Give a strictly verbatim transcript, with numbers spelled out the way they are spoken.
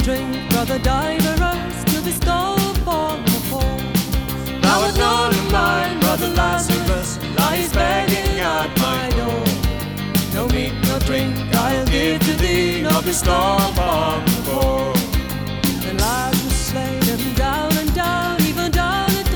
drink, brother Diverus, till this skull upon the floor. Thou art not of mine, brother Lazarus, lies begging at my door. No meat, no drink I'll give to thee, Nor bestow upon